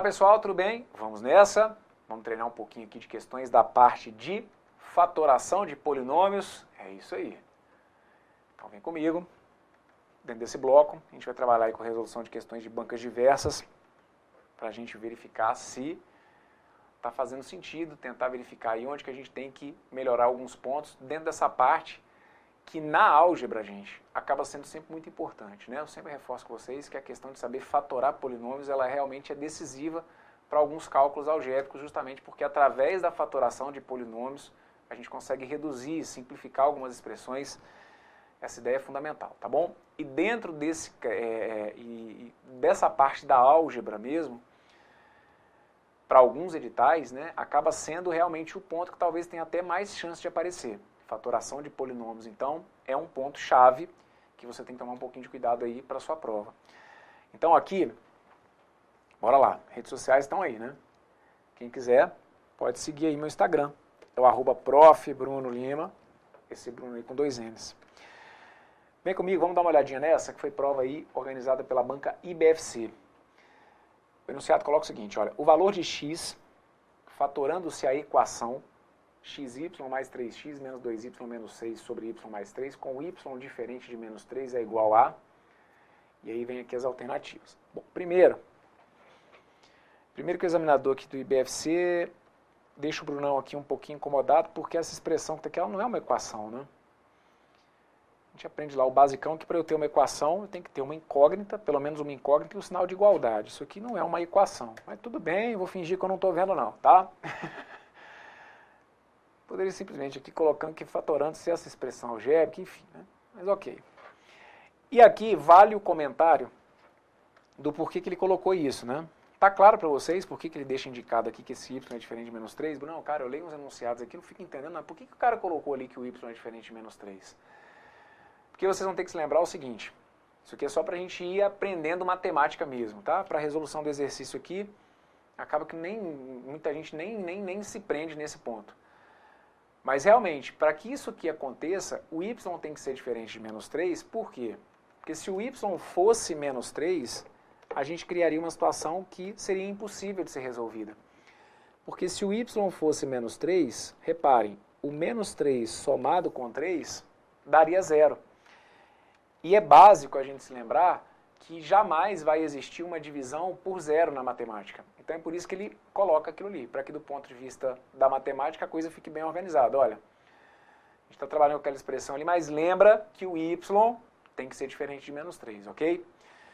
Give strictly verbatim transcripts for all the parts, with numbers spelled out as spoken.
Olá pessoal, tudo bem? Vamos nessa. Vamos treinar um pouquinho aqui de questões da parte de fatoração de polinômios. É isso aí. Então vem comigo. Dentro desse bloco, a gente vai trabalhar aí com resolução de questões de bancas diversas para a gente verificar se está fazendo sentido, tentar verificar aí onde que a gente tem que melhorar alguns pontos dentro dessa parte que na álgebra, gente, acaba sendo sempre muito importante, né? Eu sempre reforço com vocês que a questão de saber fatorar polinômios, ela realmente é decisiva para alguns cálculos algébricos, justamente porque através da fatoração de polinômios a gente consegue reduzir, simplificar algumas expressões. Essa ideia é fundamental, tá bom? E dentro desse, é, e, e dessa parte da álgebra mesmo, para alguns editais, né, acaba sendo realmente o ponto que talvez tenha até mais chance de aparecer. Fatoração de polinômios, então, é um ponto-chave que você tem que tomar um pouquinho de cuidado aí para a sua prova. Então aqui, bora lá, redes sociais estão aí, né? Quem quiser, pode seguir aí meu Instagram. É o arroba prof Bruno Lima, esse Bruno aí com dois N's. Vem comigo, vamos dar uma olhadinha nessa, que foi prova aí organizada pela banca I B F C. O enunciado coloca o seguinte, olha, o valor de x, fatorando-se a equação xy mais três x menos dois y menos seis sobre y mais três, com y diferente de menos três é igual a... E aí vem aqui as alternativas. Bom, primeiro, primeiro que o examinador aqui do I B F C deixa o Brunão aqui um pouquinho incomodado, porque essa expressão que está aqui, ela não é uma equação, né? A gente aprende lá o basicão que para eu ter uma equação eu tenho que ter uma incógnita, pelo menos uma incógnita e um sinal de igualdade. Isso aqui não é uma equação. Mas tudo bem, eu vou fingir que eu não estou vendo não, tá? Poderia simplesmente aqui colocando que fatorando-se essa expressão algébrica, enfim, né? Mas ok. E aqui vale o comentário do porquê que ele colocou isso, né? Tá claro para vocês por que que ele deixa indicado aqui que esse y é diferente de menos três? Não, cara, eu leio uns enunciados aqui, não fico entendendo, mas por que que o cara colocou ali que o y é diferente de menos três? Porque vocês vão ter que se lembrar o seguinte, isso aqui é só para a gente ir aprendendo matemática mesmo, tá? Para a resolução do exercício aqui, acaba que nem, muita gente nem, nem, nem se prende nesse ponto. Mas realmente, para que isso aqui aconteça, o y tem que ser diferente de menos três, por quê? Porque se o y fosse menos três, a gente criaria uma situação que seria impossível de ser resolvida. Porque se o y fosse menos três, reparem, o menos três somado com três daria zero. E é básico a gente se lembrar que jamais vai existir uma divisão por zero na matemática. Então é por isso que ele coloca aquilo ali, para que do ponto de vista da matemática a coisa fique bem organizada. Olha, a gente está trabalhando com aquela expressão ali, mas lembra que o y tem que ser diferente de menos três, ok?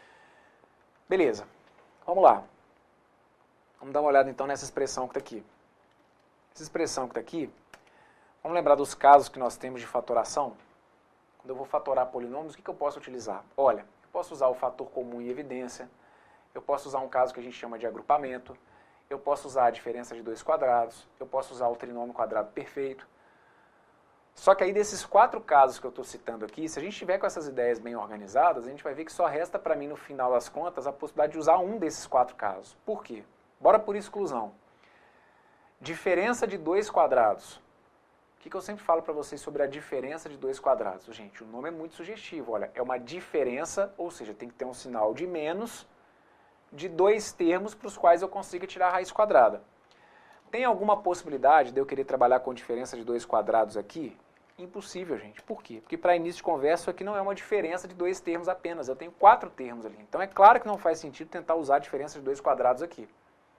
Beleza, vamos lá. Vamos dar uma olhada então nessa expressão que está aqui. Essa expressão que está aqui, vamos lembrar dos casos que nós temos de fatoração? Quando eu vou fatorar polinômios, o que que eu posso utilizar? Olha, eu posso usar o fator comum e evidência, eu posso usar um caso que a gente chama de agrupamento, eu posso usar a diferença de dois quadrados, eu posso usar o trinômio quadrado perfeito. Só que aí desses quatro casos que eu estou citando aqui, se a gente tiver com essas ideias bem organizadas, a gente vai ver que só resta para mim, no final das contas, a possibilidade de usar um desses quatro casos. Por quê? Bora por exclusão. Diferença de dois quadrados. O que que eu sempre falo para vocês sobre a diferença de dois quadrados? Gente, o nome é muito sugestivo, olha, é uma diferença, ou seja, tem que ter um sinal de menos, de dois termos para os quais eu consiga tirar a raiz quadrada. Tem alguma possibilidade de eu querer trabalhar com diferença de dois quadrados aqui? Impossível, gente. Por quê? Porque para início de conversa isso aqui não é uma diferença de dois termos apenas, eu tenho quatro termos ali. Então é claro que não faz sentido tentar usar a diferença de dois quadrados aqui.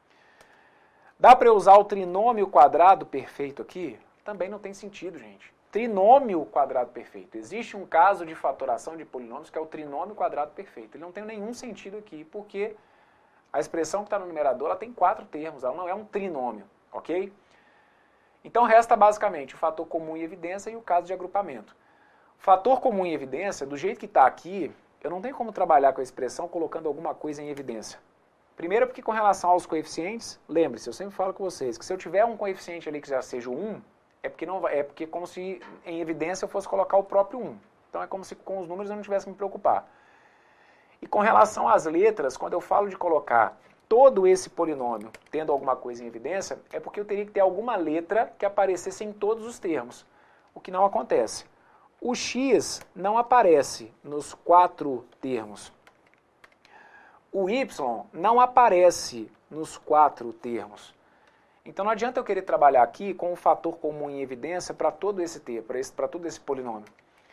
Dá para eu usar o trinômio quadrado perfeito aqui? Também não tem sentido, gente. Trinômio quadrado perfeito. Existe um caso de fatoração de polinômios que é o trinômio quadrado perfeito. Ele não tem nenhum sentido aqui, porque a expressão que está no numerador ela tem quatro termos, ela não é um trinômio, ok? Então resta basicamente o fator comum e evidência e o caso de agrupamento. O fator comum e evidência, do jeito que está aqui, eu não tenho como trabalhar com a expressão colocando alguma coisa em evidência. Primeiro porque com relação aos coeficientes, lembre-se, eu sempre falo com vocês, que se eu tiver um coeficiente ali que já seja o um, é porque, não, é porque como se em evidência eu fosse colocar o próprio um. Então é como se com os números eu não tivesse que me preocupar. E com relação às letras, quando eu falo de colocar todo esse polinômio tendo alguma coisa em evidência, é porque eu teria que ter alguma letra que aparecesse em todos os termos, o que não acontece. O x não aparece nos quatro termos. O y não aparece nos quatro termos. Então não adianta eu querer trabalhar aqui com um fator comum em evidência para todo esse termo, para todo esse polinômio.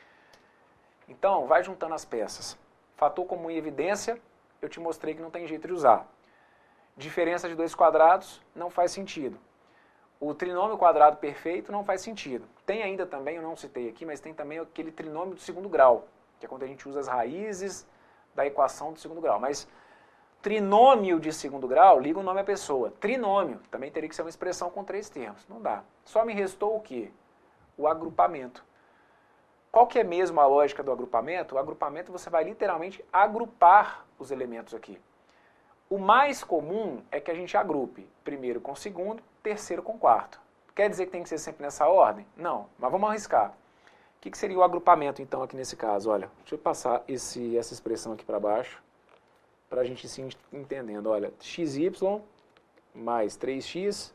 Então, vai juntando as peças. Fator comum em evidência, eu te mostrei que não tem jeito de usar. Diferença de dois quadrados, não faz sentido. O trinômio quadrado perfeito não faz sentido. Tem ainda também, eu não citei aqui, mas tem também aquele trinômio do segundo grau, que é quando a gente usa as raízes da equação do segundo grau. Mas trinômio de segundo grau, liga o nome à pessoa. Trinômio, também teria que ser uma expressão com três termos. Não dá. Só me restou o quê? O agrupamento. Qual que é mesmo a lógica do agrupamento? O agrupamento você vai literalmente agrupar os elementos aqui. O mais comum é que a gente agrupe primeiro com segundo, terceiro com quarto. Quer dizer que tem que ser sempre nessa ordem? Não, mas vamos arriscar. O que, que seria o agrupamento então aqui nesse caso? Olha, deixa eu passar esse, essa expressão aqui para baixo, para a gente se entendendo. Olha, xy mais três x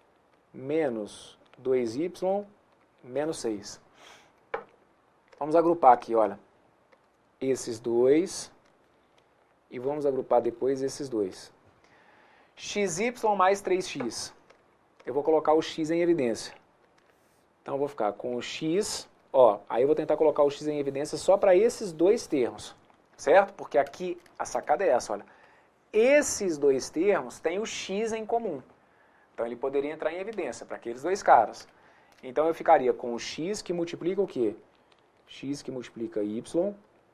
menos dois y menos seis. Vamos agrupar aqui, olha, esses dois e vamos agrupar depois esses dois. Xy mais três x. Eu vou colocar o x em evidência. Então eu vou ficar com o x, ó, aí eu vou tentar colocar o x em evidência só para esses dois termos, certo? Porque aqui a sacada é essa, olha. Esses dois termos têm o x em comum. Então ele poderia entrar em evidência para aqueles dois caras. Então eu ficaria com o x que multiplica o quê? X que multiplica y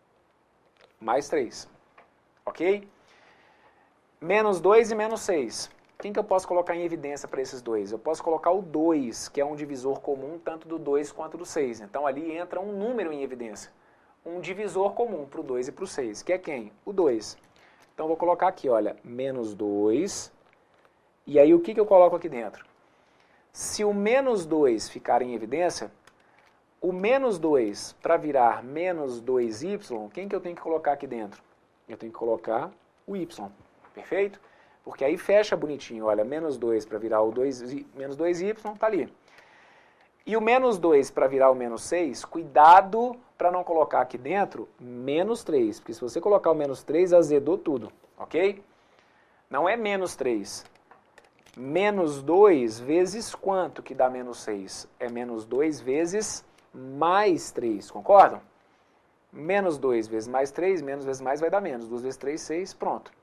mais três. Ok? Menos dois e menos seis. Quem que eu posso colocar em evidência para esses dois? Eu posso colocar o dois, que é um divisor comum tanto do dois quanto do seis. Então ali entra um número em evidência. Um divisor comum para o dois e para o seis. Que é quem? O dois. Então eu vou colocar aqui, olha, menos dois. E aí o que, que eu coloco aqui dentro? Se o menos dois ficar em evidência, o menos dois para virar menos dois y, quem que eu tenho que colocar aqui dentro? Eu tenho que colocar o y, perfeito? Porque aí fecha bonitinho, olha, menos dois para virar o dois, menos dois y, tá ali. E o menos dois para virar o menos seis, cuidado para não colocar aqui dentro menos três, porque se você colocar o menos três, azedou tudo, ok? Não é menos três. Menos dois vezes quanto que dá menos seis? É menos dois vezes mais três, concordam? Menos dois vezes mais três, menos vezes mais vai dar menos. duas vezes três, seis, pronto.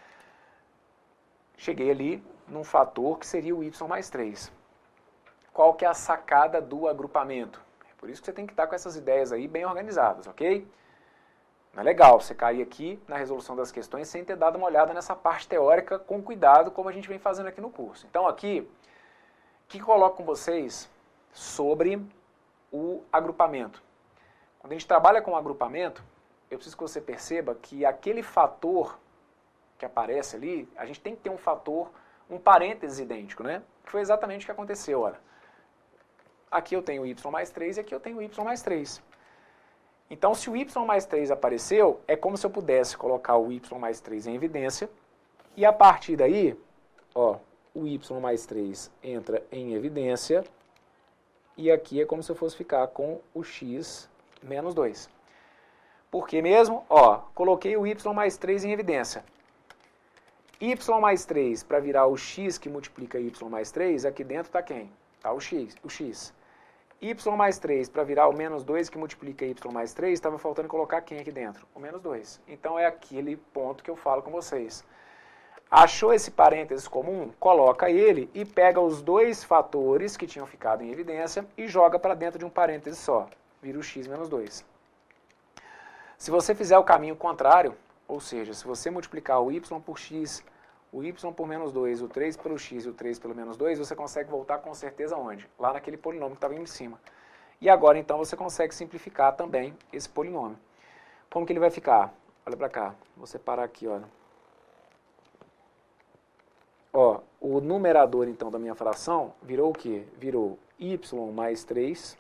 Cheguei ali num fator que seria o y mais três. Qual que é a sacada do agrupamento? É por isso que você tem que estar com essas ideias aí bem organizadas, ok? Não é legal você cair aqui na resolução das questões sem ter dado uma olhada nessa parte teórica com cuidado, como a gente vem fazendo aqui no curso. Então aqui, o que eu coloco com vocês sobre o agrupamento? Quando a gente trabalha com o agrupamento, eu preciso que você perceba que aquele fator que aparece ali, a gente tem que ter um fator, um parênteses idêntico, né? Que foi exatamente o que aconteceu, olha. Aqui eu tenho y mais três e aqui eu tenho y mais três. Então, se o y mais três apareceu, é como se eu pudesse colocar o y mais três em evidência, e a partir daí, ó, o y mais três entra em evidência, e aqui é como se eu fosse ficar com o x menos dois. Por que mesmo? Ó, coloquei o y mais três em evidência. Y mais três, para virar o x que multiplica y mais três, aqui dentro está quem? Está o x, o x. Y mais três, para virar o menos dois que multiplica y mais três, estava faltando colocar quem aqui dentro? O menos dois. Então é aquele ponto que eu falo com vocês. Achou esse parênteses comum? Coloca ele e pega os dois fatores que tinham ficado em evidência e joga para dentro de um parêntese só. Vira o x menos dois. Se você fizer o caminho contrário, ou seja, se você multiplicar o y por x, o y por menos dois, o três pelo x e o três pelo menos dois, você consegue voltar com certeza onde? Lá naquele polinômio que estava em cima. E agora, então, você consegue simplificar também esse polinômio. Como que ele vai ficar? Olha para cá. Vou separar aqui, olha. Ó, o numerador, então, da minha fração virou o quê? Virou y mais três,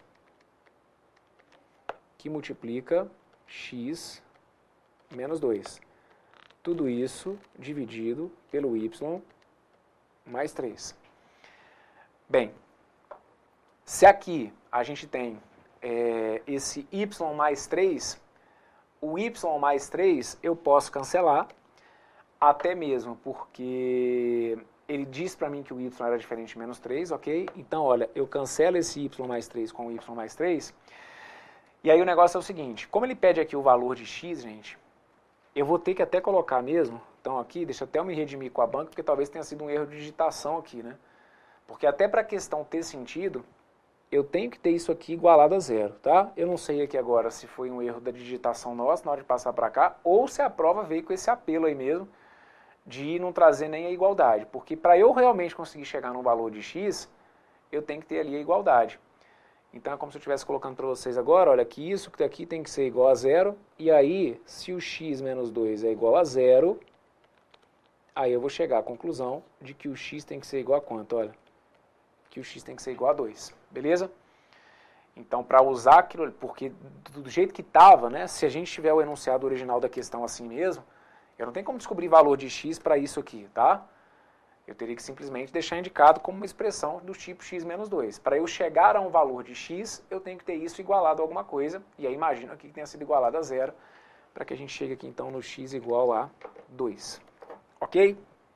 que multiplica x menos dois. Tudo isso dividido pelo y mais três. Bem, se aqui a gente tem é, esse y mais três, o y mais três eu posso cancelar. até mesmo porque ele diz para mim que o y era diferente de menos três, ok? Então, olha, eu cancelo esse y mais três com o y mais três, e aí o negócio é o seguinte, como ele pede aqui o valor de x, gente, eu vou ter que até colocar mesmo, então aqui, deixa até eu me redimir com a banca, porque talvez tenha sido um erro de digitação aqui, né? Porque até para a questão ter sentido, eu tenho que ter isso aqui igualado a zero, tá? Eu não sei aqui agora se foi um erro da digitação nossa na hora de passar para cá, ou se a prova veio com esse apelo aí mesmo, de não trazer nem a igualdade, porque para eu realmente conseguir chegar num valor de x, eu tenho que ter ali a igualdade. Então é como se eu estivesse colocando para vocês agora, olha, que isso que aqui tem que ser igual a zero, e aí, se o x menos dois é igual a zero, aí eu vou chegar à conclusão de que o x tem que ser igual a quanto? Olha, que o x tem que ser igual a dois, beleza? Então, para usar aquilo, porque do jeito que estava, né, se a gente tiver o enunciado original da questão assim mesmo, eu não tenho como descobrir valor de x para isso aqui, tá? Eu teria que simplesmente deixar indicado como uma expressão do tipo x menos dois. Para eu chegar a um valor de x, eu tenho que ter isso igualado a alguma coisa, e aí imagino aqui que tenha sido igualado a zero, para que a gente chegue aqui então no x igual a dois. Ok?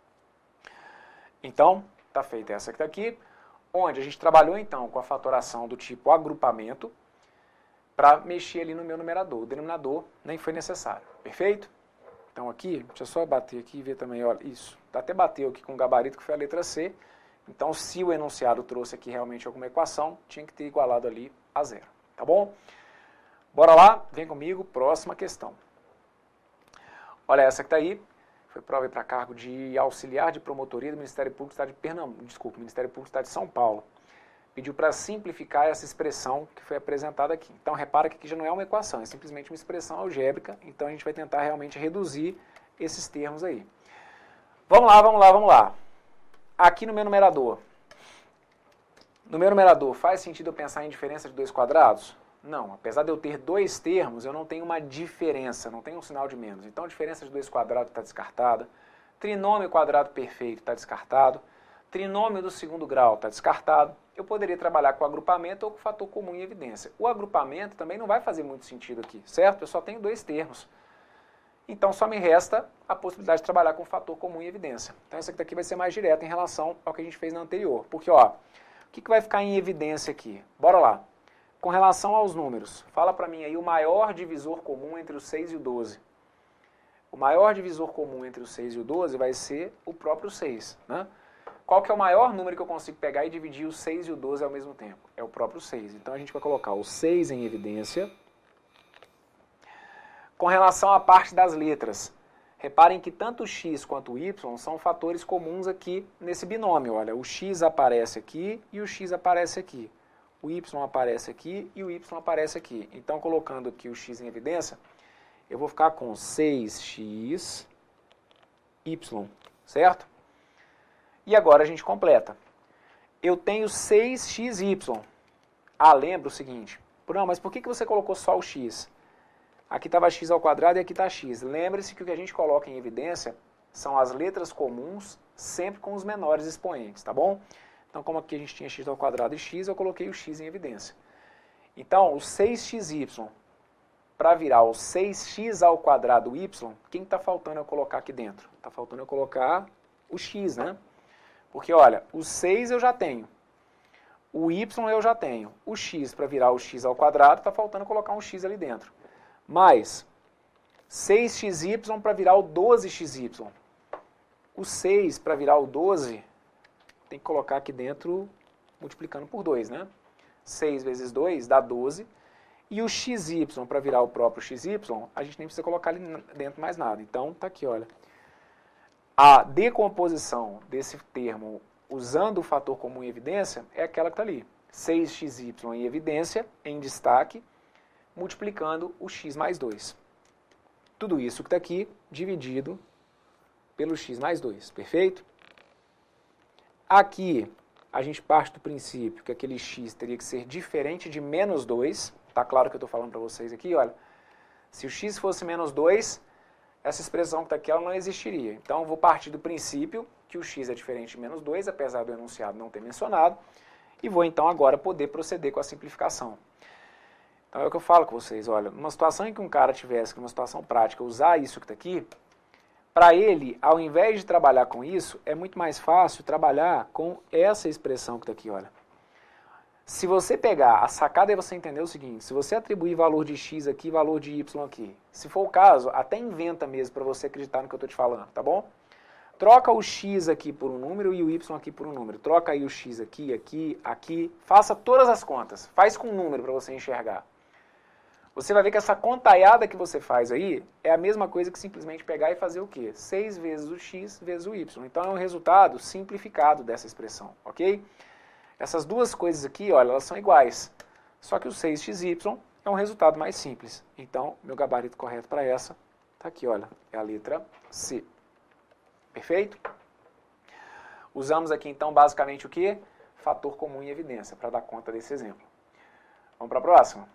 Então, tá feita essa que está aqui, onde a gente trabalhou então com a fatoração do tipo agrupamento, para mexer ali no meu numerador. O denominador nem foi necessário. Perfeito? Então aqui, deixa eu só bater aqui e ver também, olha, isso. Até bateu aqui com o gabarito que foi a letra C. Então, se o enunciado trouxe aqui realmente alguma equação, tinha que ter igualado ali a zero. Tá bom? Bora lá, vem comigo, próxima questão. Olha essa que está aí. Foi prova para cargo de auxiliar de promotoria do Ministério Público do Estado de Pernambuco, desculpa, Ministério Público do Estado de São Paulo. Pediu para simplificar essa expressão que foi apresentada aqui. Então, repara que aqui já não é uma equação, é simplesmente uma expressão algébrica. Então, a gente vai tentar realmente reduzir esses termos aí. Vamos lá, vamos lá, vamos lá. Aqui no meu numerador. No meu numerador, faz sentido eu pensar em diferença de dois quadrados? Não. Apesar de eu ter dois termos, eu não tenho uma diferença, não tenho um sinal de menos. Então, a diferença de dois quadrados está descartada. Trinômio quadrado perfeito está descartado. Trinômio do segundo grau está descartado. Eu poderia trabalhar com agrupamento ou com fator comum em evidência. O agrupamento também não vai fazer muito sentido aqui, certo? Eu só tenho dois termos. Então, só me resta a possibilidade de trabalhar com fator comum em evidência. Então, essa aqui vai ser mais direta em relação ao que a gente fez na anterior. Porque, ó, o que, que vai ficar em evidência aqui? Bora lá. Com relação aos números, fala para mim aí o maior divisor comum entre o seis e o doze. O maior divisor comum entre o seis e o doze vai ser o próprio seis, né? Qual que é o maior número que eu consigo pegar e dividir o seis e o doze ao mesmo tempo? É o próprio seis. Então, a gente vai colocar o seis em evidência. Com relação à parte das letras, reparem que tanto o x quanto o y são fatores comuns aqui nesse binômio. Olha, o x aparece aqui e o x aparece aqui. O y aparece aqui e o y aparece aqui. Então, colocando aqui o x em evidência, eu vou ficar com seis x y, certo? E agora a gente completa. Eu tenho seis x y. Ah, lembra o seguinte. Não, mas por que você colocou só o x? Aqui estava x ao quadrado e aqui está x. Lembre-se que o que a gente coloca em evidência são as letras comuns, sempre com os menores expoentes, tá bom? Então, como aqui a gente tinha x ao quadrado e x, eu coloquei o x em evidência. Então, o seis x y, para virar o seis x ao quadrado y, quem está faltando eu colocar aqui dentro? Está faltando eu colocar o x, né? Porque, olha, o seis eu já tenho, o y eu já tenho, o x para virar o x ao quadrado, está faltando colocar um x ali dentro. Mais seis x y para virar o doze x y. O seis para virar o doze, tem que colocar aqui dentro, multiplicando por dois, né? seis vezes dois dá doze. E o xy para virar o próprio xy, a gente nem precisa colocar ali dentro mais nada. Então, tá aqui, olha. A decomposição desse termo usando o fator comum em evidência é aquela que está ali. seis x y em evidência, em destaque, multiplicando o x mais dois. Tudo isso que está aqui dividido pelo x mais dois, perfeito? Aqui a gente parte do princípio que aquele x teria que ser diferente de menos dois. Está claro que eu estou falando para vocês aqui, olha. Se o x fosse menos dois, essa expressão que está aqui ela não existiria. Então, eu vou partir do princípio que o x é diferente de menos dois, apesar do enunciado não ter mencionado, e vou então agora poder proceder com a simplificação. Então, é o que eu falo com vocês, olha, numa situação em que um cara tivesse, numa situação prática, usar isso que está aqui, para ele, ao invés de trabalhar com isso, é muito mais fácil trabalhar com essa expressão que está aqui, olha. Se você pegar, a sacada é você entender o seguinte, se você atribuir valor de x aqui, valor de y aqui, se for o caso, até inventa mesmo para você acreditar no que eu estou te falando, tá bom? Troca o x aqui por um número e o y aqui por um número. Troca aí o x aqui, aqui, aqui. Faça todas as contas. Faz com um número para você enxergar. Você vai ver que essa contaiada que você faz aí é a mesma coisa que simplesmente pegar e fazer o quê? seis vezes o x vezes o y. Então é um resultado simplificado dessa expressão, ok? Essas duas coisas aqui, olha, elas são iguais. Só que o seis x y é um resultado mais simples. Então, meu gabarito correto para essa está aqui, olha, é a letra C. Perfeito? Usamos aqui, então, basicamente o quê? Fator comum em evidência, para dar conta desse exemplo. Vamos para a próxima?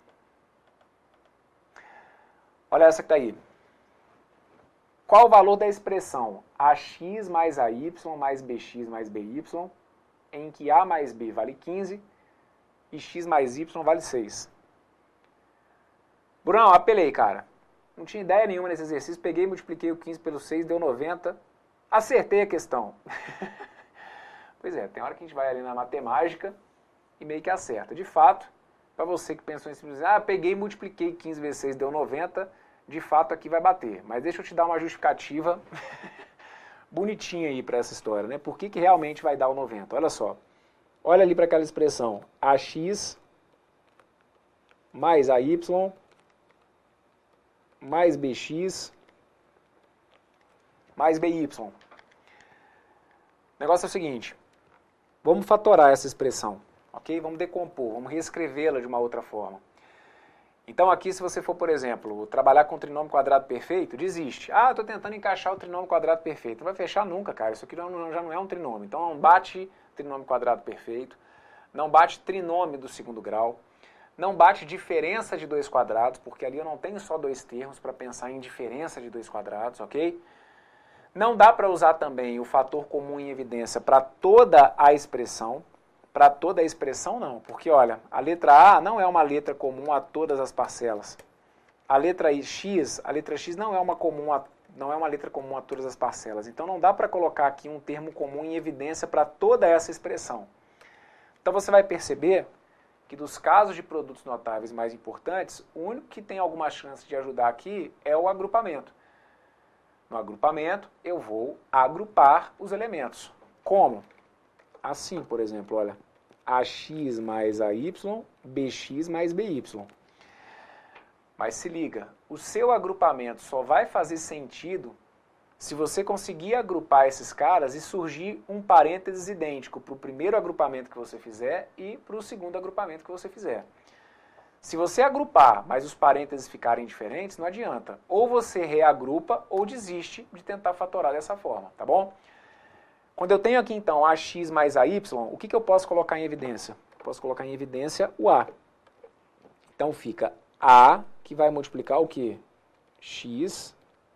Olha essa que está aí. Qual o valor da expressão ax mais ay mais bx mais by, em que a mais b vale quinze e x mais y vale seis? Brunão, apelei, cara. Não tinha ideia nenhuma nesse exercício. Peguei, multipliquei o quinze pelo seis, deu noventa. Acertei a questão. Pois é, tem hora que a gente vai ali na matemática e meio que acerta. De fato, para você que pensou em simplesmente, ah, peguei, multipliquei quinze vezes seis, deu noventa, de fato aqui vai bater. Mas deixa eu te dar uma justificativa bonitinha aí para essa história, né? Por que que realmente vai dar o noventa? Olha só. Olha ali para aquela expressão, ax mais ay mais bx mais by. O negócio é o seguinte, vamos fatorar essa expressão, ok? Vamos decompor, vamos reescrevê-la de uma outra forma. Então aqui, se você for, por exemplo, trabalhar com trinômio quadrado perfeito, desiste. Ah, estou tentando encaixar o trinômio quadrado perfeito. Não vai fechar nunca, cara. Isso aqui não, já não é um trinômio. Então não bate trinômio quadrado perfeito, não bate trinômio do segundo grau, não bate diferença de dois quadrados, porque ali eu não tenho só dois termos para pensar em diferença de dois quadrados, ok? Não dá para usar também o fator comum em evidência para toda a expressão. Para toda a expressão, não. Porque, olha, a letra A não é uma letra comum a todas as parcelas. A letra X, a letra X não é uma, comum a, não é uma letra comum a todas as parcelas. Então, não dá para colocar aqui um termo comum em evidência para toda essa expressão. Então, você vai perceber que dos casos de produtos notáveis mais importantes, o único que tem alguma chance de ajudar aqui é o agrupamento. No agrupamento, eu vou agrupar os elementos. Como? Assim, por exemplo, olha, ax mais ay, bx mais by. Mas se liga, o seu agrupamento só vai fazer sentido se você conseguir agrupar esses caras e surgir um parênteses idêntico para o primeiro agrupamento que você fizer e para o segundo agrupamento que você fizer. Se você agrupar, mas os parênteses ficarem diferentes, não adianta. Ou você reagrupa ou desiste de tentar fatorar dessa forma, tá bom? Quando eu tenho aqui, então, ax mais ay, o que, que eu posso colocar em evidência? Posso colocar em evidência o a. Então, fica a, que vai multiplicar o quê? X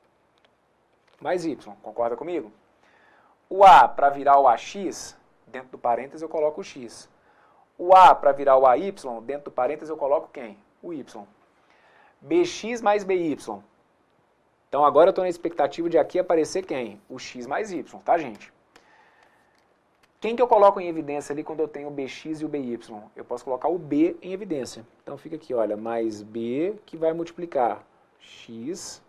mais y. Concorda comigo? O a, para virar o ax, dentro do parênteses eu coloco o x. O a, para virar o ay, dentro do parênteses eu coloco quem? O y. Bx mais by. Então, agora eu estou na expectativa de aqui aparecer quem? O x mais y, tá, gente? Quem que eu coloco em evidência ali quando eu tenho o bx e o by? Eu posso colocar o b em evidência. Então fica aqui, olha, mais b que vai multiplicar x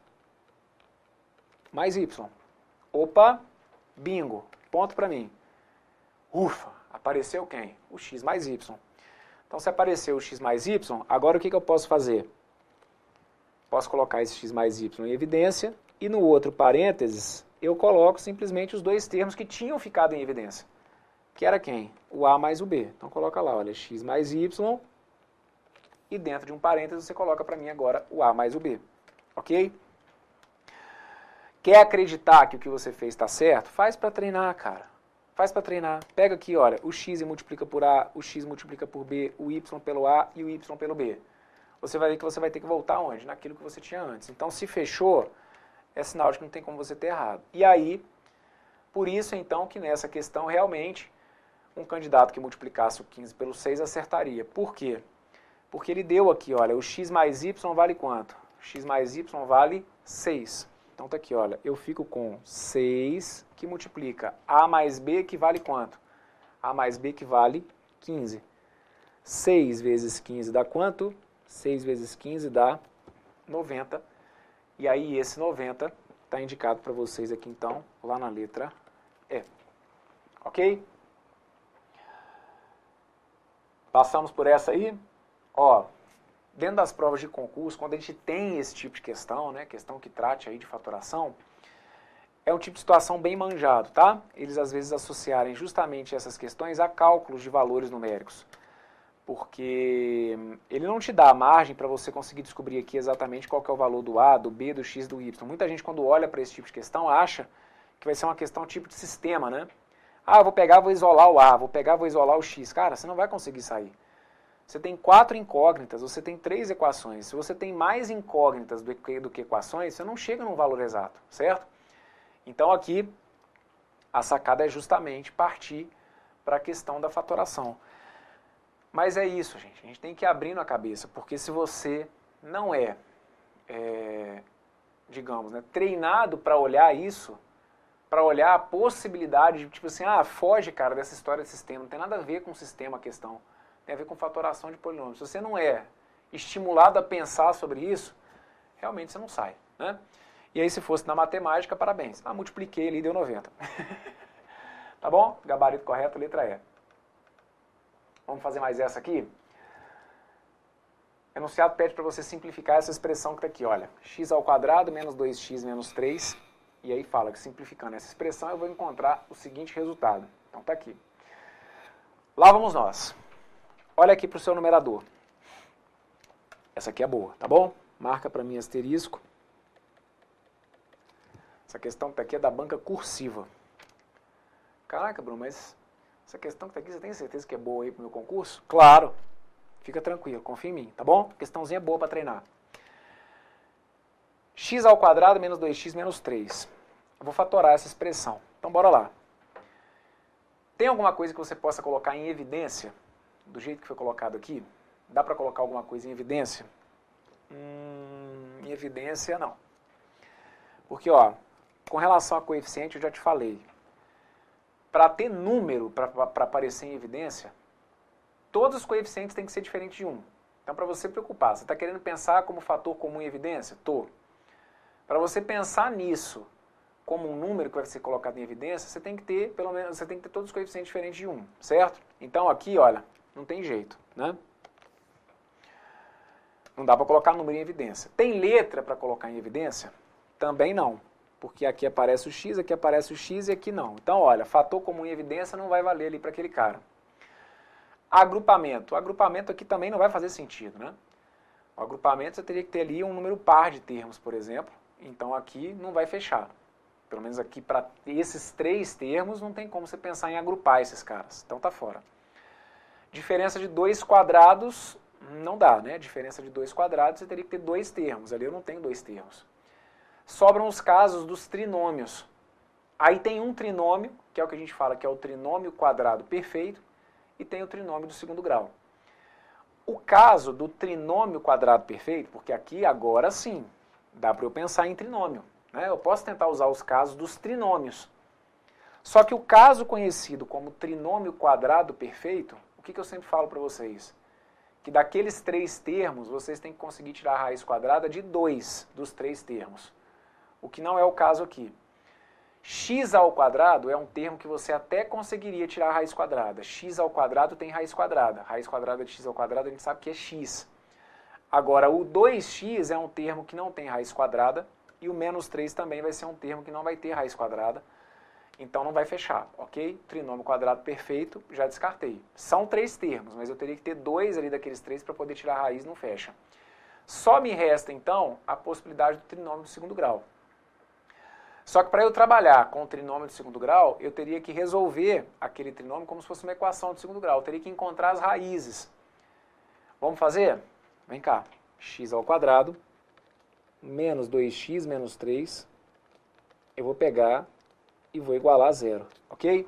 mais y. Opa, bingo, ponto para mim. Ufa, apareceu quem? O x mais y. Então se apareceu o x mais y, agora o que, que eu posso fazer? Posso colocar esse x mais y em evidência e no outro parênteses eu coloco simplesmente os dois termos que tinham ficado em evidência. Que era quem? O a mais o b. Então coloca lá, olha, x mais y, e dentro de um parênteses você coloca para mim agora o a mais o b. Ok? Quer acreditar que o que você fez está certo? Faz para treinar, cara. Faz para treinar. Pega aqui, olha, o x e multiplica por a, o x multiplica por b, o y pelo a e o y pelo b. Você vai ver que você vai ter que voltar onde? Naquilo que você tinha antes. Então, se fechou, é sinal de que não tem como você ter errado. E aí, por isso, então, que nessa questão, realmente, um candidato que multiplicasse o quinze pelo seis acertaria. Por quê? Porque ele deu aqui, olha, o x mais y vale quanto? X mais y vale seis. Então tá aqui, olha, eu fico com seis que multiplica A mais B que vale quanto? A mais B que vale quinze. seis vezes quinze dá quanto? seis vezes quinze dá noventa. E aí esse noventa está indicado para vocês aqui então, lá na letra E. Ok? Passamos por essa aí. Ó, dentro das provas de concurso, quando a gente tem esse tipo de questão, né, questão que trate aí de fatoração, é um tipo de situação bem manjado, tá? Eles às vezes associarem justamente essas questões a cálculos de valores numéricos. Porque ele não te dá a margem para você conseguir descobrir aqui exatamente qual que é o valor do A, do B, do X, do Y. Muita gente quando olha para esse tipo de questão acha que vai ser uma questão tipo de sistema, né? Ah, eu vou pegar, vou isolar o A, vou pegar, vou isolar o X. Cara, você não vai conseguir sair. Você tem quatro incógnitas, você tem três equações. Se você tem mais incógnitas do que, do que equações, você não chega num valor exato, certo? Então aqui a sacada é justamente partir para a questão da fatoração. Mas é isso, gente. A gente tem que ir abrindo a cabeça, porque se você não é, é digamos, né, treinado para olhar isso, para olhar a possibilidade de, tipo assim, ah, foge, cara, dessa história de sistema, não tem nada a ver com sistema a questão, tem a ver com fatoração de polinômios. Se você não é estimulado a pensar sobre isso, realmente você não sai, né? E aí se fosse na matemática, parabéns. Ah, multipliquei ali, deu noventa. Tá bom? Gabarito correto, letra E. Vamos fazer mais essa aqui? O enunciado pede para você simplificar essa expressão que está aqui, olha. X ao quadrado menos dois x menos três. E aí fala que simplificando essa expressão eu vou encontrar o seguinte resultado. Então está aqui. Lá vamos nós. Olha aqui para o seu numerador. Essa aqui é boa, tá bom? Marca para mim asterisco. Essa questão que está aqui é da banca cursiva. Caraca, Bruno, mas essa questão que está aqui, você tem certeza que é boa aí para o meu concurso? Claro. Fica tranquilo, confia em mim, tá bom? Questãozinha boa para treinar. X ao quadrado menos dois x menos três. Eu vou fatorar essa expressão. Então, bora lá. Tem alguma coisa que você possa colocar em evidência? Do jeito que foi colocado aqui? Dá para colocar alguma coisa em evidência? Hum, em evidência, não. Porque, ó, com relação a coeficiente, eu já te falei. Para ter número, para aparecer em evidência, todos os coeficientes têm que ser diferentes de um. Então, para você preocupar, você está querendo pensar como fator comum em evidência? Tô. Para você pensar nisso como um número que vai ser colocado em evidência, você tem que ter, pelo menos, você tem que ter todos os coeficientes diferentes de um, certo? Então, aqui, olha, não tem jeito, né? Não dá para colocar número em evidência. Tem letra para colocar em evidência? Também não. Porque aqui aparece o x, aqui aparece o x e aqui não. Então, olha, fator comum em evidência não vai valer ali para aquele cara. Agrupamento. O agrupamento aqui também não vai fazer sentido, né? O agrupamento você teria que ter ali um número par de termos, por exemplo. Então aqui não vai fechar. Pelo menos aqui para esses três termos não tem como você pensar em agrupar esses caras. Então tá fora. Diferença de dois quadrados não dá, né? Diferença de dois quadrados você teria que ter dois termos. Ali eu não tenho dois termos. Sobram os casos dos trinômios. Aí tem um trinômio, que é o que a gente fala que é o trinômio quadrado perfeito, e tem o trinômio do segundo grau. O caso do trinômio quadrado perfeito, porque aqui agora sim, dá para eu pensar em trinômio, né? Eu posso tentar usar os casos dos trinômios. Só que o caso conhecido como trinômio quadrado perfeito, o que, que eu sempre falo para vocês? Que daqueles três termos, vocês têm que conseguir tirar a raiz quadrada de dois dos três termos. O que não é o caso aqui. X ao quadrado é um termo que você até conseguiria tirar a raiz quadrada. X ao quadrado tem raiz quadrada. Raiz quadrada de x ao quadrado a gente sabe que é x. Agora, o dois x é um termo que não tem raiz quadrada e o menos três também vai ser um termo que não vai ter raiz quadrada. Então não vai fechar, ok? Trinômio quadrado perfeito, já descartei. São três termos, mas eu teria que ter dois ali daqueles três para poder tirar a raiz, não fecha. Só me resta, então, a possibilidade do trinômio do segundo grau. Só que para eu trabalhar com o trinômio de segundo grau, eu teria que resolver aquele trinômio como se fosse uma equação de segundo grau. Eu teria que encontrar as raízes. Vamos fazer? Vem cá. X ao quadrado menos dois x menos três. Eu vou pegar e vou igualar a zero. Ok?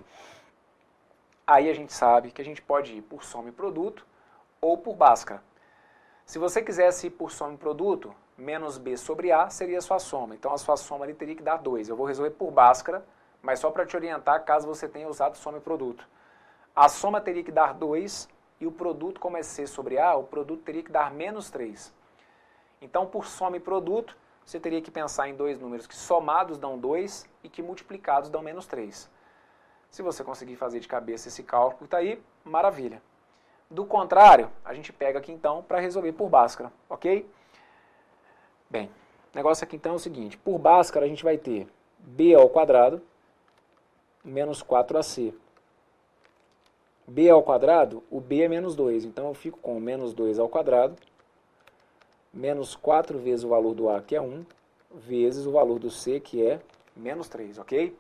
Aí a gente sabe que a gente pode ir por soma e produto ou por Bhaskara. Se você quisesse ir por soma e produto, menos B sobre A seria a sua soma. Então a sua soma ali teria que dar dois. Eu vou resolver por Bhaskara, mas só para te orientar caso você tenha usado soma e produto. A soma teria que dar dois e o produto, como é C sobre A, o produto teria que dar menos três. Então por soma e produto, você teria que pensar em dois números que somados dão dois e que multiplicados dão menos três. Se você conseguir fazer de cabeça esse cálculo que está aí, maravilha. Do contrário, a gente pega aqui então para resolver por Bhaskara, ok? Bem, o negócio aqui então é o seguinte, por Bhaskara a gente vai ter B ao quadrado menos quatro A C. B ao quadrado, o B é menos dois, então eu fico com menos dois ao quadrado, menos quatro vezes o valor do A, que é um, vezes o valor do C, que é menos três, ok?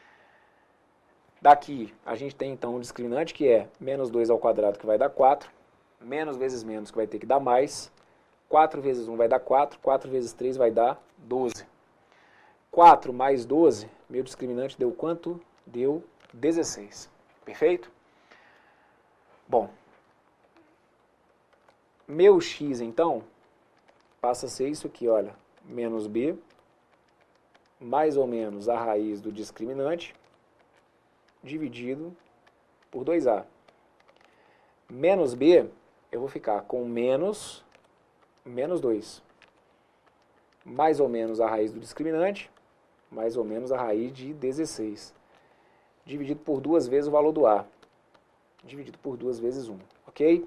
Daqui, a gente tem então um discriminante que é menos dois ao quadrado, que vai dar quatro, menos vezes menos, que vai ter que dar mais, quatro vezes um vai dar quatro, quatro vezes três vai dar doze. quatro mais doze, meu discriminante deu quanto? Deu dezesseis. Perfeito? Bom, meu x, então, passa a ser isso aqui, olha, menos b, mais ou menos a raiz do discriminante, dividido por dois a. Menos b, eu vou ficar com menos, menos dois. Mais ou menos a raiz do discriminante, mais ou menos a raiz de dezesseis. Dividido por duas vezes o valor do a. Dividido por duas vezes um, ok?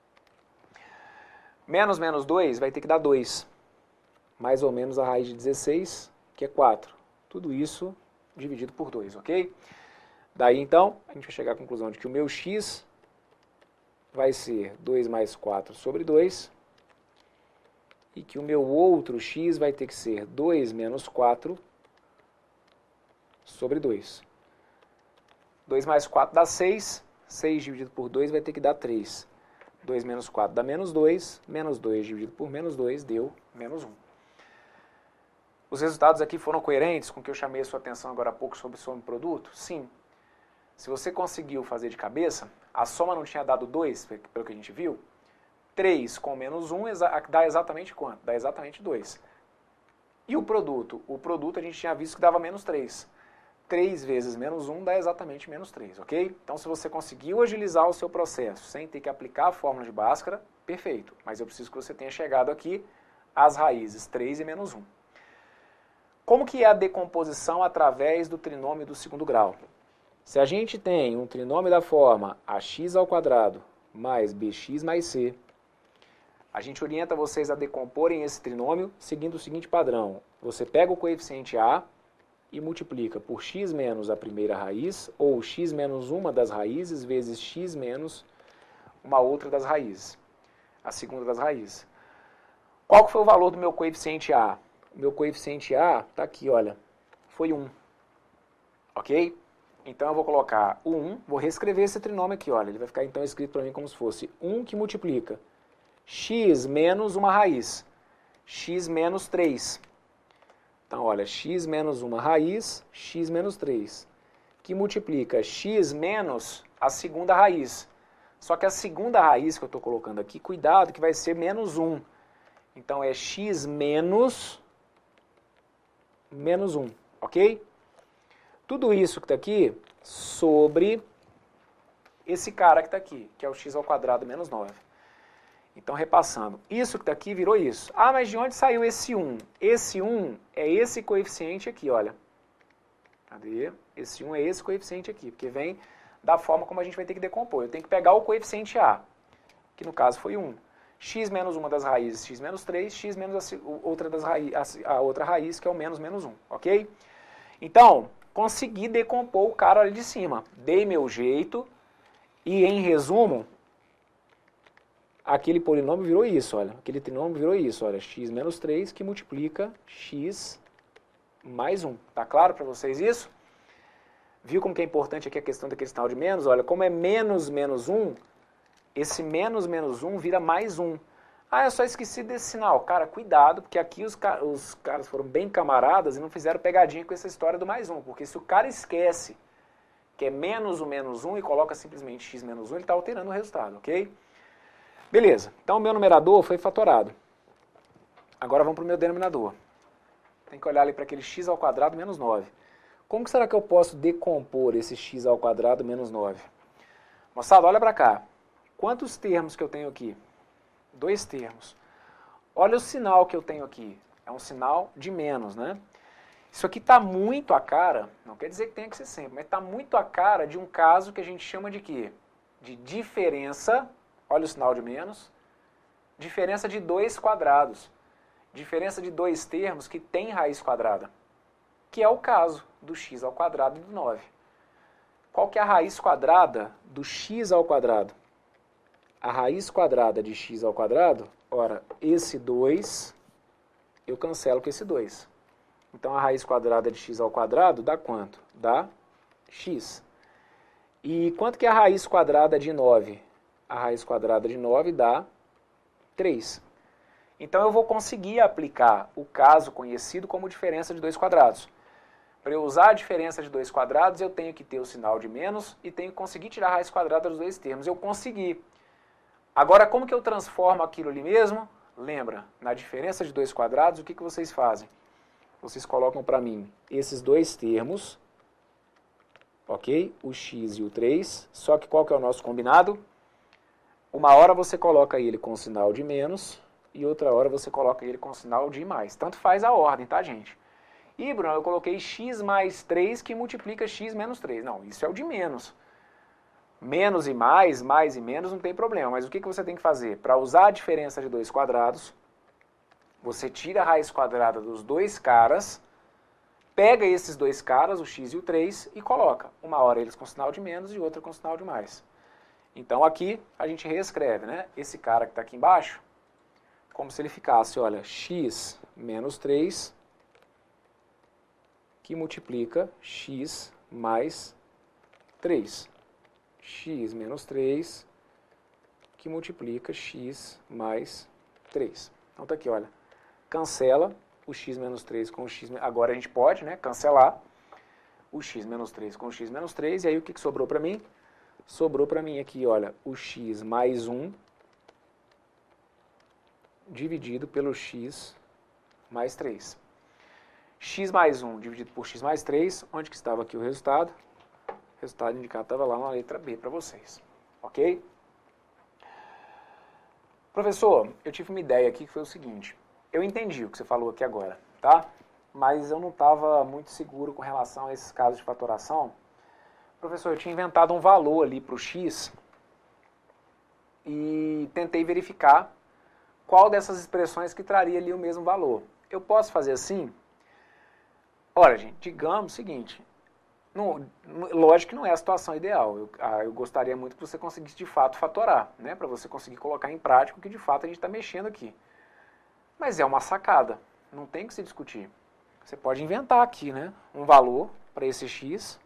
Menos menos dois vai ter que dar dois. Mais ou menos a raiz de dezesseis, que é quatro. Tudo isso dividido por dois, ok? Daí, então, a gente vai chegar à conclusão de que o meu x vai ser dois mais quatro sobre dois e que o meu outro x vai ter que ser dois menos quatro sobre dois. dois mais quatro dá seis, seis dividido por dois vai ter que dar três. dois menos quatro dá menos dois, menos dois dividido por menos dois deu menos um. Os resultados aqui foram coerentes com o que eu chamei a sua atenção agora há pouco sobre soma e produto? Sim. Se você conseguiu fazer de cabeça, a soma não tinha dado dois, pelo que a gente viu, três com menos um dá exatamente quanto? Dá exatamente dois. E o produto? O produto a gente tinha visto que dava menos três. três vezes menos um dá exatamente menos três, ok? Então, se você conseguiu agilizar o seu processo sem ter que aplicar a fórmula de Bhaskara, perfeito. Mas eu preciso que você tenha chegado aqui às raízes três e menos um. Como que é a decomposição através do trinômio do segundo grau? Se a gente tem um trinômio da forma ax ao quadrado mais bx mais c, a gente orienta vocês a decomporem esse trinômio seguindo o seguinte padrão. Você pega o coeficiente a e multiplica por x menos a primeira raiz, ou x menos uma das raízes, vezes x menos uma outra das raízes, a segunda das raízes. Qual que foi o valor do meu coeficiente a? O meu coeficiente a está aqui, olha, foi um. Ok? Então eu vou colocar o um, vou reescrever esse trinômio aqui, olha, ele vai ficar então escrito para mim como se fosse um que multiplica x menos uma raiz, x menos três. Então, olha, x menos uma raiz, x menos três, que multiplica x menos a segunda raiz. Só que a segunda raiz que eu estou colocando aqui, cuidado que vai ser menos um. Então é x menos, menos um, ok? Tudo isso que está aqui sobre esse cara que está aqui, que é o x ao quadrado menos nove. Então, repassando, isso que está aqui virou isso. Ah, mas de onde saiu esse um? Esse um é esse coeficiente aqui, olha. Cadê? Esse um é esse coeficiente aqui, porque vem da forma como a gente vai ter que decompor. Eu tenho que pegar o coeficiente a, que no caso foi um. X menos uma das raízes, x menos três, x menos a outra, das raiz, a outra raiz, que é o menos menos um, ok? Então, consegui decompor o cara ali de cima. Dei meu jeito e, em resumo, aquele polinômio virou isso, olha. Aquele trinômio virou isso, olha. X menos três que multiplica x mais um. Tá claro para vocês isso? Viu como que é importante aqui a questão daquele sinal de menos? Olha, como é menos menos um, esse menos menos um vira mais um. Ah, eu só esqueci desse sinal. Cara, cuidado, porque aqui os, car os caras foram bem camaradas e não fizeram pegadinha com essa história do mais um. Porque se o cara esquece que é menos o menos um e coloca simplesmente x menos um, ele está alterando o resultado, ok? Beleza, então o meu numerador foi fatorado. Agora vamos para o meu denominador. Tem que olhar ali para aquele x ao quadrado menos nove. Como que será que eu posso decompor esse x ao quadrado menos nove? Moçada, olha para cá. Quantos termos que eu tenho aqui? Dois termos. Olha o sinal que eu tenho aqui. É um sinal de menos, né? Isso aqui está muito a cara, não quer dizer que tenha que ser sempre, mas está muito a cara de um caso que a gente chama de quê? De diferença, olha o sinal de menos, diferença de dois quadrados. Diferença de dois termos que tem raiz quadrada, que é o caso do x ao quadrado e do nove. Qual que é a raiz quadrada do x ao quadrado? A raiz quadrada de x ao quadrado, ora, esse dois, eu cancelo com esse dois. Então, a raiz quadrada de x ao quadrado dá quanto? Dá x. E quanto que é a raiz quadrada de nove? A raiz quadrada de nove dá três. Então, eu vou conseguir aplicar o caso conhecido como diferença de dois quadrados. Para eu usar a diferença de dois quadrados, eu tenho que ter o sinal de menos e tenho que conseguir tirar a raiz quadrada dos dois termos. Eu consegui. Agora, como que eu transformo aquilo ali mesmo? Lembra, na diferença de dois quadrados, o que, que vocês fazem? Vocês colocam para mim esses dois termos, ok? O x e o três, só que qual que é o nosso combinado? Uma hora você coloca ele com sinal de menos e outra hora você coloca ele com sinal de mais. Tanto faz a ordem, tá, gente? E, Bruno, eu coloquei x mais três que multiplica x menos três. Não, isso é o de menos. Menos e mais, mais e menos, não tem problema. Mas o que, que você tem que fazer? Para usar a diferença de dois quadrados, você tira a raiz quadrada dos dois caras, pega esses dois caras, o x e o três, e coloca. Uma hora eles com sinal de menos e outra com sinal de mais. Então aqui a gente reescreve, né? Esse cara que está aqui embaixo, como se ele ficasse, olha, x menos três, que multiplica x mais três. X menos três, que multiplica x mais três. Então tá aqui, olha. Cancela o x menos três com o x... Agora a gente pode, né, cancelar o x menos três com o x menos três. E aí o que, que sobrou para mim? Sobrou para mim aqui, olha, o x mais um dividido pelo x mais três. X mais um dividido por x mais três, onde que estava aqui o resultado? O resultado indicado estava lá na letra B para vocês, ok? Professor, eu tive uma ideia aqui que foi o seguinte, eu entendi o que você falou aqui agora, tá? Mas eu não estava muito seguro com relação a esses casos de fatoração. Professor, eu tinha inventado um valor ali para o x e tentei verificar qual dessas expressões que traria ali o mesmo valor. Eu posso fazer assim? Olha, gente, digamos o seguinte, não, lógico que não é a situação ideal, eu, ah, eu gostaria muito que você conseguisse de fato fatorar, né, para você conseguir colocar em prática o que de fato a gente está mexendo aqui. Mas é uma sacada, não tem que se discutir. Você pode inventar aqui, né, um valor para esse x,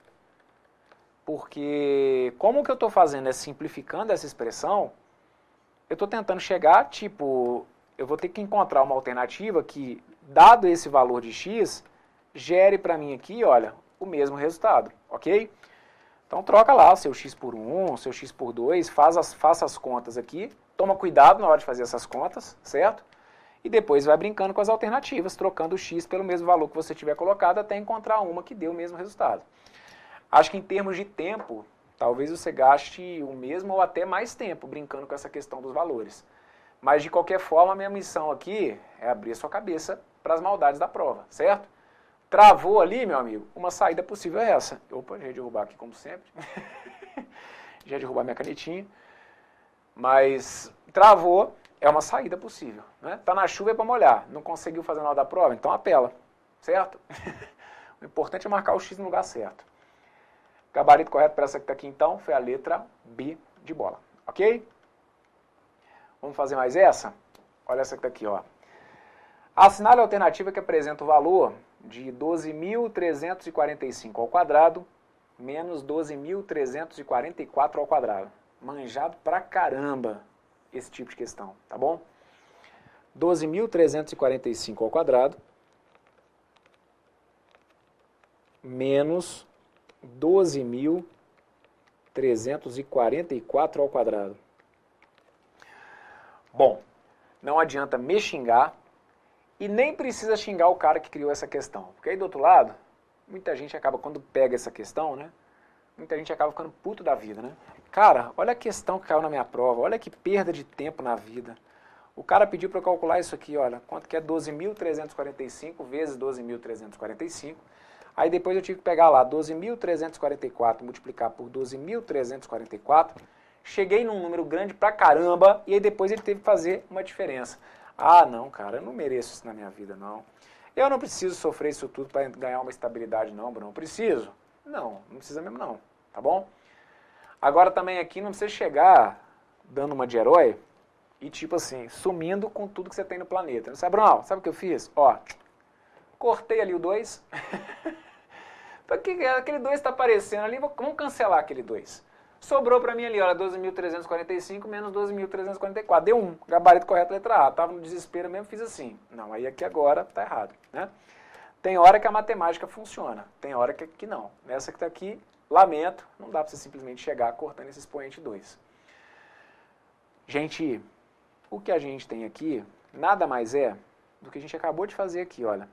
porque como o que eu estou fazendo é simplificando essa expressão, eu estou tentando chegar, tipo, eu vou ter que encontrar uma alternativa que, dado esse valor de x, gere para mim aqui, olha, o mesmo resultado, ok? Então troca lá o seu x por um, o seu x por dois, faz as, faça as contas aqui, toma cuidado na hora de fazer essas contas, certo? E depois vai brincando com as alternativas, trocando o x pelo mesmo valor que você tiver colocado até encontrar uma que dê o mesmo resultado. Acho que em termos de tempo, talvez você gaste o mesmo ou até mais tempo brincando com essa questão dos valores. Mas de qualquer forma, a minha missão aqui é abrir a sua cabeça para as maldades da prova, certo? Travou ali, meu amigo, uma saída possível é essa. Opa, já ia derrubar aqui como sempre. Já ia derrubar minha canetinha. Mas travou, é uma saída possível. Né? Tá na chuva é para molhar. Não conseguiu fazer nada da prova? Então apela. Certo? O importante é marcar o X no lugar certo. Gabarito correto para essa que está aqui então foi a letra B de bola. Ok? Vamos fazer mais essa? Olha essa que está aqui, ó. Assinale a alternativa que apresenta o valor de doze mil trezentos e quarenta e cinco ao quadrado menos doze mil trezentos e quarenta e quatro ao quadrado. Manjado pra caramba esse tipo de questão, tá bom? doze mil trezentos e quarenta e cinco ao quadrado menos doze mil trezentos e quarenta e quatro ao quadrado. Bom, não adianta me xingar e nem precisa xingar o cara que criou essa questão. Porque aí do outro lado, muita gente acaba, quando pega essa questão, né? Muita gente acaba ficando puto da vida, né? Cara, olha a questão que caiu na minha prova, olha que perda de tempo na vida. O cara pediu para eu calcular isso aqui, olha, quanto que é doze mil trezentos e quarenta e cinco vezes doze mil trezentos e quarenta e cinco. Aí depois eu tive que pegar lá doze mil trezentos e quarenta e quatro, multiplicar por doze mil trezentos e quarenta e quatro. Cheguei num número grande pra caramba e aí depois ele teve que fazer uma diferença. Ah, não, cara, eu não mereço isso na minha vida, não. Eu não preciso sofrer isso tudo para ganhar uma estabilidade, não, Bruno. Preciso? Não, não precisa mesmo, não. Tá bom? Agora também aqui não precisa chegar dando uma de herói e tipo assim, sumindo com tudo que você tem no planeta. Não sabe, Bruno? Sabe o que eu fiz? Ó, cortei ali o dois. Aquele dois está aparecendo ali, vamos cancelar aquele dois. Sobrou para mim ali, olha, doze mil trezentos e quarenta e cinco menos doze mil trezentos e quarenta e quatro. Deu um, gabarito correto, letra A. Tava no desespero mesmo, fiz assim. Não, aí aqui agora tá errado, né? Tem hora que a matemática funciona, tem hora que, que não. Nessa que tá aqui, lamento, não dá para você simplesmente chegar cortando esse expoente dois. Gente, o que a gente tem aqui nada mais é do que a gente acabou de fazer aqui, olha.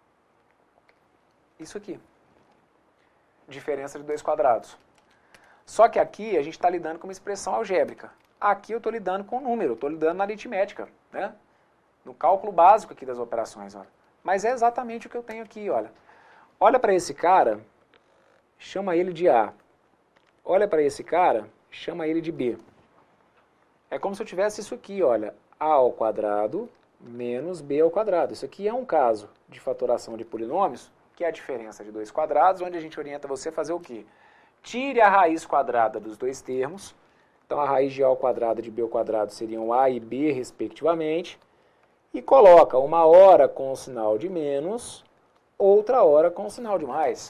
Isso aqui. Diferença de dois quadrados. Só que aqui a gente está lidando com uma expressão algébrica. Aqui eu estou lidando com um número, estou lidando na aritmética, né? No cálculo básico aqui das operações, olha. Mas é exatamente o que eu tenho aqui, olha. Olha para esse cara, chama ele de A. Olha para esse cara, chama ele de B. É como se eu tivesse isso aqui, olha. A ao quadrado menos B ao quadrado. Isso aqui é um caso de fatoração de polinômios, que é a diferença de dois quadrados, onde a gente orienta você a fazer o quê? Tire a raiz quadrada dos dois termos. Então, a raiz de A ao quadrado e de B ao quadrado seriam A e B, respectivamente. E coloca uma hora com o sinal de menos, outra hora com o sinal de mais.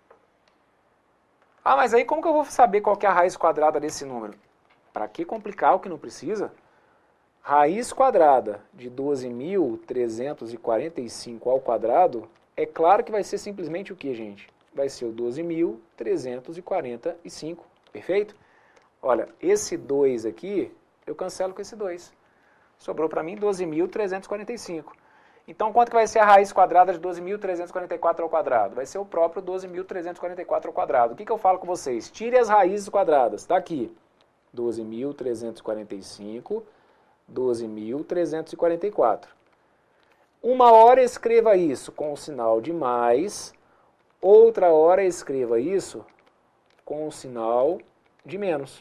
Ah, mas aí como que eu vou saber qual que é a raiz quadrada desse número? Para que complicar o que não precisa? Raiz quadrada de doze mil trezentos e quarenta e cinco ao quadrado, é claro que vai ser simplesmente o que, gente? Vai ser o doze mil trezentos e quarenta e cinco, perfeito? Olha, esse dois aqui, eu cancelo com esse dois. Sobrou para mim doze mil trezentos e quarenta e cinco. Então, quanto que vai ser a raiz quadrada de doze mil trezentos e quarenta e quatro ao quadrado? Vai ser o próprio doze mil trezentos e quarenta e quatro ao quadrado. O que, que eu falo com vocês? Tire as raízes quadradas. Está aqui. doze mil trezentos e quarenta e cinco, doze mil trezentos e quarenta e quatro. Uma hora escreva isso com o sinal de mais, outra hora escreva isso com o sinal de menos.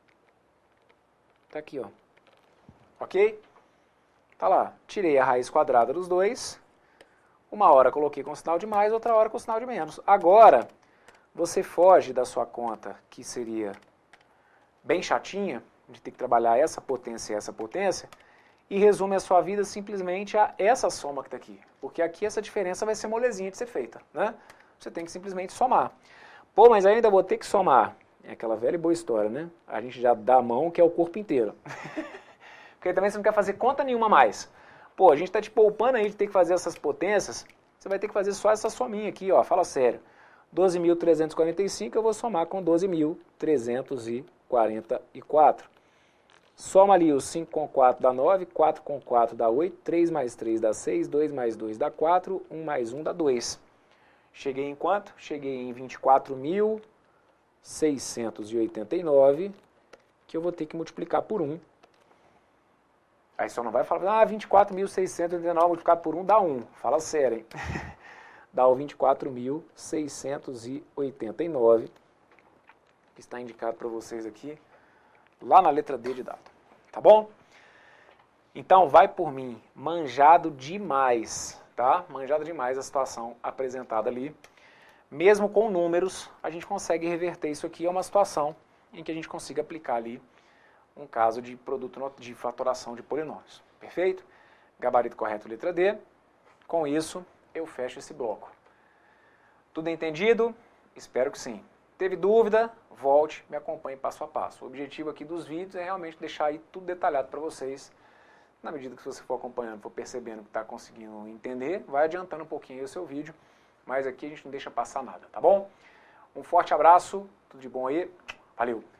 Está aqui, ó. Ok? Tá lá. Tirei a raiz quadrada dos dois. Uma hora coloquei com o sinal de mais, outra hora com o sinal de menos. Agora, você foge da sua conta, que seria bem chatinha, de ter que trabalhar essa potência e essa potência, e resume a sua vida simplesmente a essa soma que está aqui. Porque aqui essa diferença vai ser molezinha de ser feita, né? Você tem que simplesmente somar. Pô, mas ainda vou ter que somar. É aquela velha e boa história, né? A gente já dá a mão, que é o corpo inteiro. Porque também você não quer fazer conta nenhuma mais. Pô, a gente está te poupando aí de ter que fazer essas potências, você vai ter que fazer só essa sominha aqui, ó. Fala sério. doze mil trezentos e quarenta e cinco eu vou somar com doze mil trezentos e quarenta e quatro. Soma ali os cinco com quatro dá nove, quatro com quatro dá oito, três mais três dá seis, dois mais dois dá quatro, um mais um dá dois. Cheguei em quanto? Cheguei em vinte e quatro mil seiscentos e oitenta e nove, que eu vou ter que multiplicar por um. Aí só não vai falar, ah, vinte e quatro mil seiscentos e oitenta e nove multiplicado por um dá um. Fala sério, hein? Dá o vinte e quatro mil seiscentos e oitenta e nove, que está indicado para vocês aqui, lá na letra D de dado. Tá bom? Então, vai por mim, manjado demais, tá? Manjado demais a situação apresentada ali. Mesmo com números, a gente consegue reverter isso aqui a uma situação em que a gente consiga aplicar ali um caso de produto de fatoração de polinômios. Perfeito? Gabarito correto, letra D. Com isso, eu fecho esse bloco. Tudo entendido? Espero que sim. Teve dúvida? Volte, me acompanhe passo a passo. O objetivo aqui dos vídeos é realmente deixar aí tudo detalhado para vocês. Na medida que você for acompanhando, for percebendo que está conseguindo entender, vai adiantando um pouquinho aí o seu vídeo, mas aqui a gente não deixa passar nada, tá bom? Um forte abraço, tudo de bom aí, valeu!